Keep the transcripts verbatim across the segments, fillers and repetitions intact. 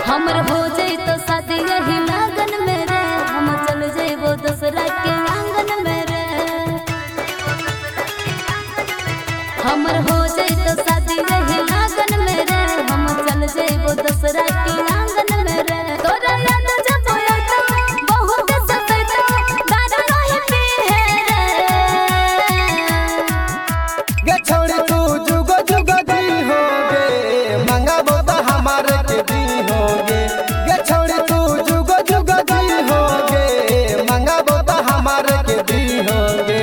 हमर हो जाए तो शादी यही लगन में रे, हम चल जाइबो दूसरा के आंगन में रे। हमर हो जाए तो शादी यही लगन में रे, हम चल जाइबो दूसरा के आंगन में रे। तोरा याद जब आइतो बहुत सताइतो दादा नहीं पीहे रे। गे छोड़ी तू जुग जुग दी होगे मंगाबो त हमारे के दी होगे। गे छोड़ी तू जुग जुग दी होगे मंगाबो त हमारे के दी होगे।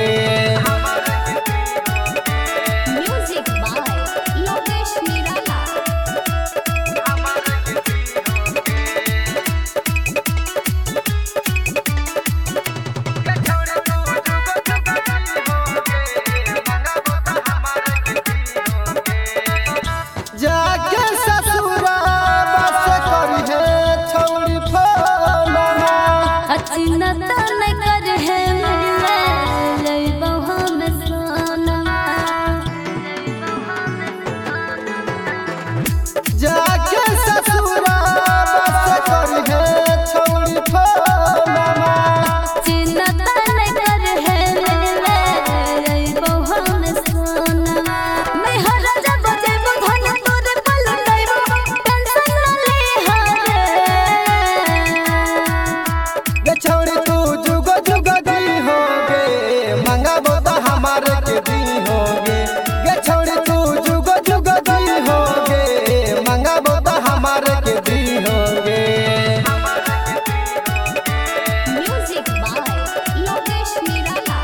म्यूजिक बाय योगेश निराला। जाके ससुरा बस करी है छोड़ी फोना चिन्ह तन कर है मिले लइबो हम सोना। जाके ससुरा बस करी है छोड़ी फोना चिन्ह तन कर है मिले लइबो हम सोना। मैं हर जब जेबो धन तोरे पलटइबो टेंशन न ले हरे। गे छोड़ी तू जुग जुग दी होगे मंगाबो त हमारे के दी होगे। गे छोड़ी तू जुग जुग दी होगे मंगाबो त हमारे के दी होगे। म्यूजिक बाय योगेश निराला।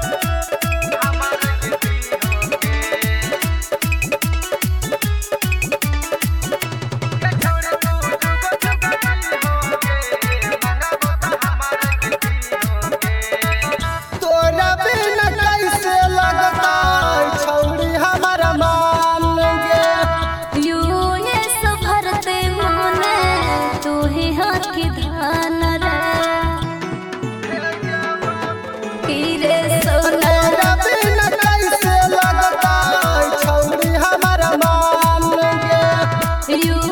तोरा बिना कैसे लगता छौड़ी हमारा मान गे। यू ये सफरते होने तू ही हाथ की धान रे। हीरे सोना तोरा बिना कैसे लगता छौड़ी हमारा मान गे। यू